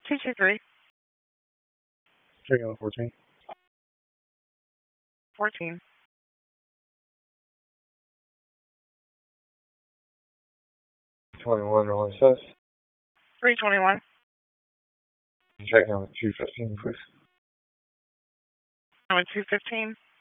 223. Checking on 14. 14. Rolling sus. 321. Checking on 215, please. I'm at 215.